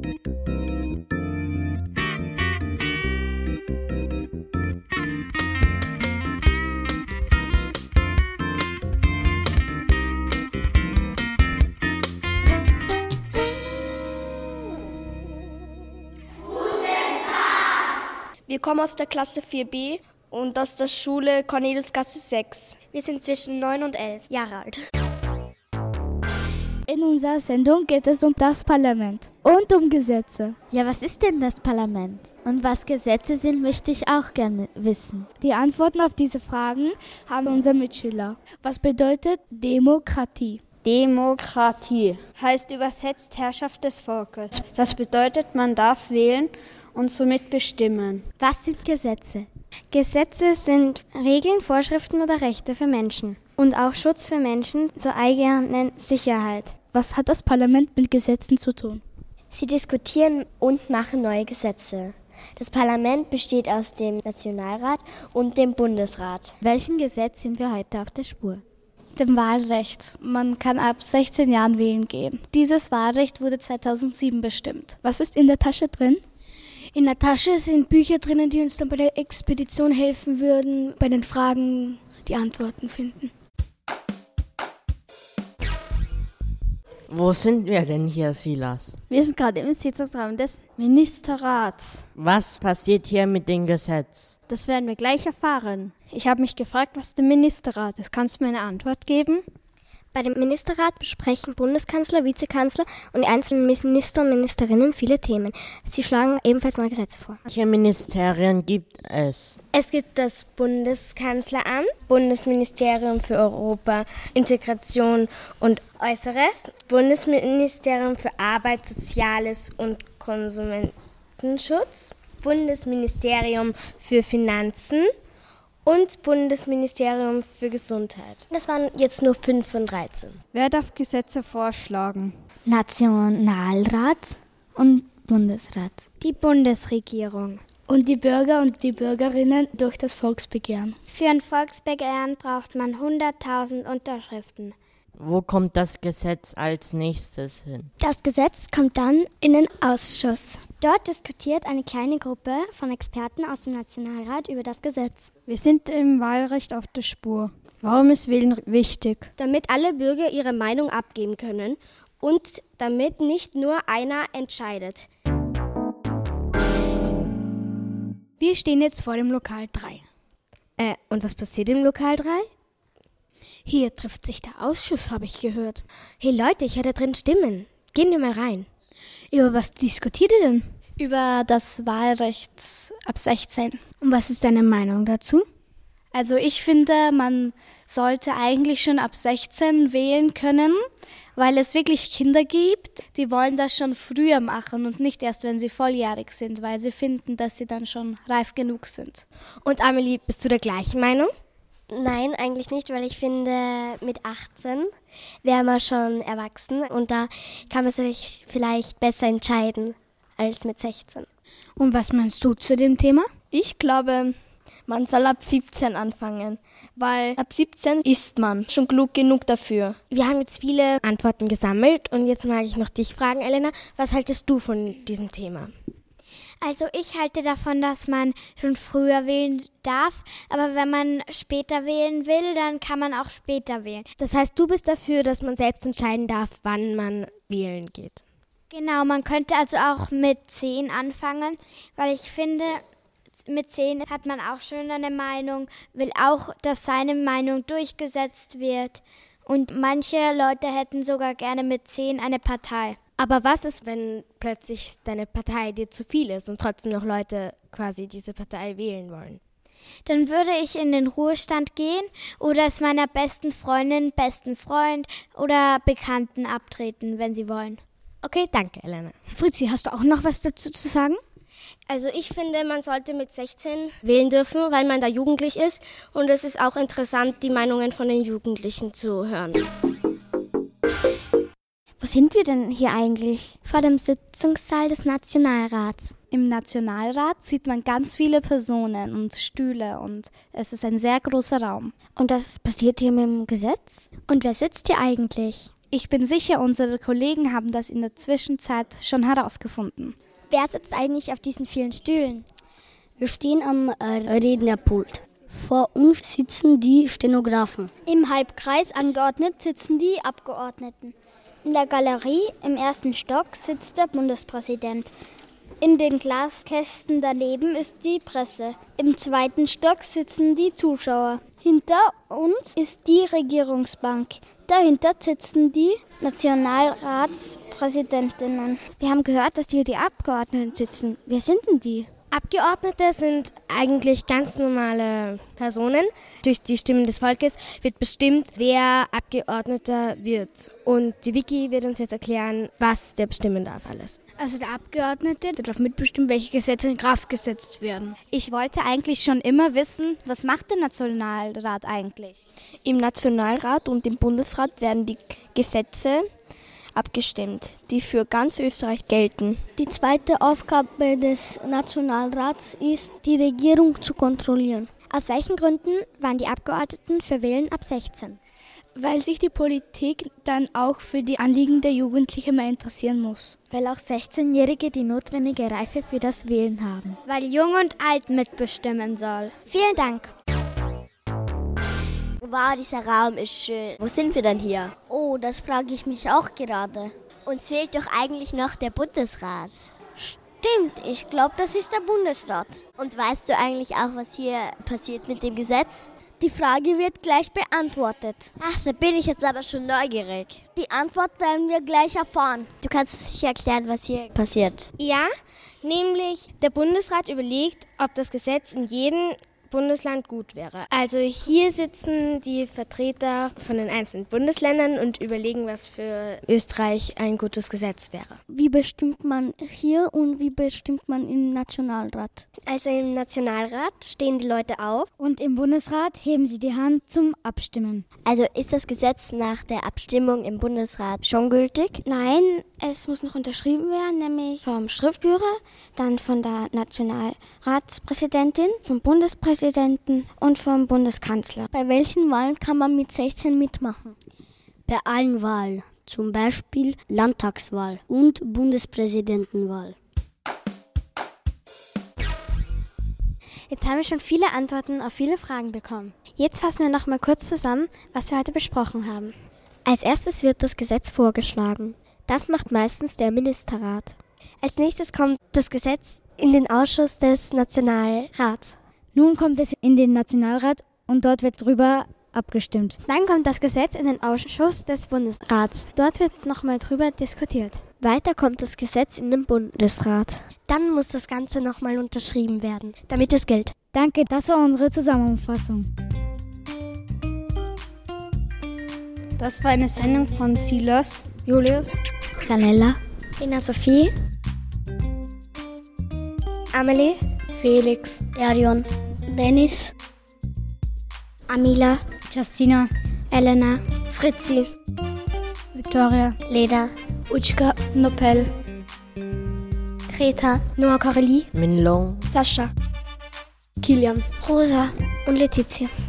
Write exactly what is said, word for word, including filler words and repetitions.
Wir kommen aus der Klasse vier b und das ist die Schule Corneliusgasse sechs. Wir sind zwischen neun und elf Jahre alt. In unserer Sendung geht es um das Parlament und um Gesetze. Ja, was ist denn das Parlament? Und was Gesetze sind, möchte ich auch gerne wissen. Die Antworten auf diese Fragen haben unsere Mitschüler. Was bedeutet Demokratie? Demokratie heißt übersetzt Herrschaft des Volkes. Das bedeutet, man darf wählen und somit bestimmen. Was sind Gesetze? Gesetze sind Regeln, Vorschriften oder Rechte für Menschen und auch Schutz für Menschen zur eigenen Sicherheit. Was hat das Parlament mit Gesetzen zu tun? Sie diskutieren und machen neue Gesetze. Das Parlament besteht aus dem Nationalrat und dem Bundesrat. Welchem Gesetz sind wir heute auf der Spur? Dem Wahlrecht. Man kann ab sechzehn Jahren wählen gehen. Dieses Wahlrecht wurde zweitausendsieben bestimmt. Was ist in der Tasche drin? In der Tasche sind Bücher drinnen, die uns dann bei der Expedition helfen würden, bei den Fragen die Antworten finden. Wo sind wir denn hier, Silas? Wir sind gerade im Sitzungsraum des Ministerrats. Was passiert hier mit dem Gesetz? Das werden wir gleich erfahren. Ich habe mich gefragt, was der Ministerrat ist. Kannst du mir eine Antwort geben? Bei dem Ministerrat besprechen Bundeskanzler, Vizekanzler und die einzelnen Minister und Ministerinnen viele Themen. Sie schlagen ebenfalls neue Gesetze vor. Welche Ministerien gibt es? Es gibt das Bundeskanzleramt, Bundesministerium für Europa, Integration und Äußeres, Bundesministerium für Arbeit, Soziales und Konsumentenschutz, Bundesministerium für Finanzen und Bundesministerium für Gesundheit. Das waren jetzt nur fünf von dreizehn. Wer darf Gesetze vorschlagen? Nationalrat und Bundesrat. Die Bundesregierung. Und die Bürger und die Bürgerinnen durch das Volksbegehren. Für ein Volksbegehren braucht man hunderttausend Unterschriften. Wo kommt das Gesetz als nächstes hin? Das Gesetz kommt dann in den Ausschuss. Dort diskutiert eine kleine Gruppe von Experten aus dem Nationalrat über das Gesetz. Wir sind im Wahlrecht auf der Spur. Warum ist Wählen wichtig? Damit alle Bürger ihre Meinung abgeben können und damit nicht nur einer entscheidet. Wir stehen jetzt vor dem Lokal drei. Äh, und was passiert im Lokal drei? Hier trifft sich der Ausschuss, habe ich gehört. Hey Leute, ich höre da drin Stimmen. Gehen wir mal rein. Über was diskutiert ihr denn? Über das Wahlrecht ab sechzehn. Und was ist deine Meinung dazu? Also ich finde, man sollte eigentlich schon ab sechzehn wählen können, weil es wirklich Kinder gibt, die wollen das schon früher machen und nicht erst, wenn sie volljährig sind, weil sie finden, dass sie dann schon reif genug sind. Und Amelie, bist du der gleichen Meinung? Nein, eigentlich nicht, weil ich finde, mit achtzehn wäre man schon erwachsen und da kann man sich vielleicht besser entscheiden als mit sechzehn. Und was meinst du zu dem Thema? Ich glaube, man soll ab siebzehn anfangen, weil ab siebzehn ist man schon klug genug dafür. Wir haben jetzt viele Antworten gesammelt und jetzt mag ich noch dich fragen, Elena, was haltest du von diesem Thema? Also ich halte davon, dass man schon früher wählen darf, aber wenn man später wählen will, dann kann man auch später wählen. Das heißt, du bist dafür, dass man selbst entscheiden darf, wann man wählen geht? Genau, man könnte also auch mit zehn anfangen, weil ich finde, mit zehn hat man auch schon eine Meinung, will auch, dass seine Meinung durchgesetzt wird und manche Leute hätten sogar gerne mit zehn eine Partei. Aber was ist, wenn plötzlich deine Partei dir zu viel ist und trotzdem noch Leute quasi diese Partei wählen wollen? Dann würde ich in den Ruhestand gehen oder es meiner besten Freundin, besten Freund oder Bekannten abtreten, wenn sie wollen. Okay, danke, Elena. Fritzi, hast du auch noch was dazu zu sagen? Also ich finde, man sollte mit sechzehn wählen dürfen, weil man da jugendlich ist. Und es ist auch interessant, die Meinungen von den Jugendlichen zu hören. Wo sind wir denn hier eigentlich? Vor dem Sitzungssaal des Nationalrats. Im Nationalrat sieht man ganz viele Personen und Stühle und es ist ein sehr großer Raum. Und das passiert hier mit dem Gesetz? Und wer sitzt hier eigentlich? Ich bin sicher, unsere Kollegen haben das in der Zwischenzeit schon herausgefunden. Wer sitzt eigentlich auf diesen vielen Stühlen? Wir stehen am äh, Rednerpult. Vor uns sitzen die Stenografen. Im Halbkreis angeordnet sitzen die Abgeordneten. In der Galerie im ersten Stock sitzt der Bundespräsident. In den Glaskästen daneben ist die Presse. Im zweiten Stock sitzen die Zuschauer. Hinter uns ist die Regierungsbank. Dahinter sitzen die Nationalratspräsidentinnen. Wir haben gehört, dass hier die Abgeordneten sitzen. Wer sind denn die? Abgeordnete sind eigentlich ganz normale Personen. Durch die Stimmen des Volkes wird bestimmt, wer Abgeordneter wird. Und die Vicky wird uns jetzt erklären, was der bestimmen darf alles. Also der Abgeordnete, der darf mitbestimmen, welche Gesetze in Kraft gesetzt werden. Ich wollte eigentlich schon immer wissen, was macht der Nationalrat eigentlich? Im Nationalrat und im Bundesrat werden die Gesetze abgestimmt, die für ganz Österreich gelten. Die zweite Aufgabe des Nationalrats ist, die Regierung zu kontrollieren. Aus welchen Gründen waren die Abgeordneten für Wählen ab sechzehn? Weil sich die Politik dann auch für die Anliegen der Jugendlichen mehr interessieren muss. Weil auch sechzehnjährige die notwendige Reife für das Wählen haben. Weil Jung und Alt mitbestimmen soll. Vielen Dank. Wow, dieser Raum ist schön. Wo sind wir denn hier? Oh, das frage ich mich auch gerade. Uns fehlt doch eigentlich noch der Bundesrat. Stimmt, ich glaube, das ist der Bundesrat. Und weißt du eigentlich auch, was hier passiert mit dem Gesetz? Die Frage wird gleich beantwortet. Ach, da bin ich jetzt aber schon neugierig. Die Antwort werden wir gleich erfahren. Du kannst sicher erklären, was hier passiert. Ja, nämlich der Bundesrat überlegt, ob das Gesetz in jedem Bundesland gut wäre. Also hier sitzen die Vertreter von den einzelnen Bundesländern und überlegen, was für Österreich ein gutes Gesetz wäre. Wie bestimmt man hier und wie bestimmt man im Nationalrat? Also im Nationalrat stehen die Leute auf. Und im Bundesrat heben sie die Hand zum Abstimmen. Also ist das Gesetz nach der Abstimmung im Bundesrat schon gültig? Nein, es muss noch unterschrieben werden, nämlich vom Schriftführer, dann von der Nationalratspräsidentin, vom Bundespräsidenten und vom Bundeskanzler. Bei welchen Wahlen kann man mit sechzehn mitmachen? Bei allen Wahlen, zum Beispiel Landtagswahl und Bundespräsidentenwahl. Jetzt haben wir schon viele Antworten auf viele Fragen bekommen. Jetzt fassen wir noch mal kurz zusammen, was wir heute besprochen haben. Als erstes wird das Gesetz vorgeschlagen. Das macht meistens der Ministerrat. Als nächstes kommt das Gesetz in den Ausschuss des Nationalrats. Nun kommt es in den Nationalrat und dort wird drüber abgestimmt. Dann kommt das Gesetz in den Ausschuss des Bundesrats. Dort wird nochmal drüber diskutiert. Weiter kommt das Gesetz in den Bundesrat. Dann muss das Ganze nochmal unterschrieben werden, damit es gilt. Danke, das war unsere Zusammenfassung. Das war eine Sendung von Silas, Julius, Sanella, Ina Sophie, Amelie, Felix, Erion, Dennis, Amila, Justina, Elena, Fritzi, Victoria, Leda, Utschka, Nopel, Greta, Noah Coralie, Minlong, Sascha, Kilian, Rosa und Letizia.